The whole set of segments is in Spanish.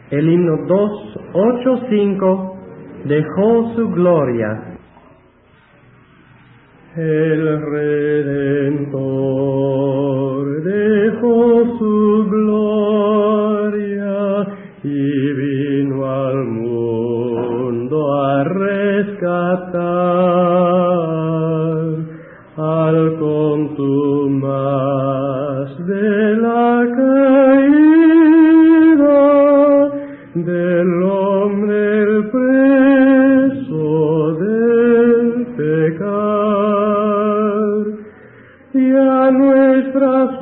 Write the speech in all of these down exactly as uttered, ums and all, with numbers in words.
El himno doscientos ochenta y cinco dejó su gloria. El Redentor dejó su gloria y vino al mundo a rescatar al contumaz de la caída del hombre el preso del pecar, y a nuestras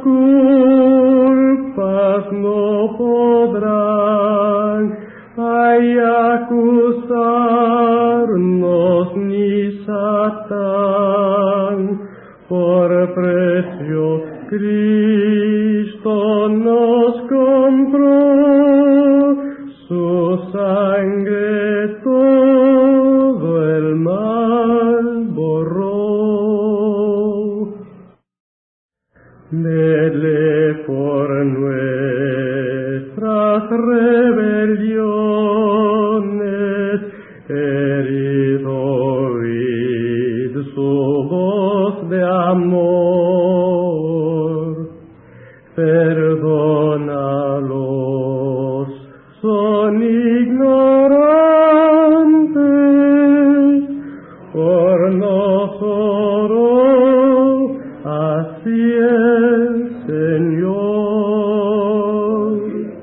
culpas no podrán ay acusarnos ni Satán, por precio Cristo nos compró, su sangre todo el mal borró. Dele por nuestras rebeliones, herido oíd su voz de amor, perdónalos, son ignorantes, por nosotros así el Señor.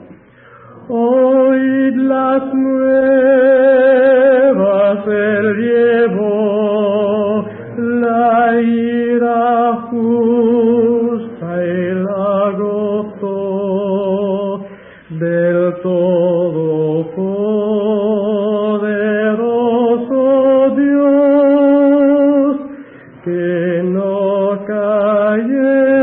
Oíd las nuevas, Él llevó la ira justa y la gozó del Todopoderoso Dios, que no calle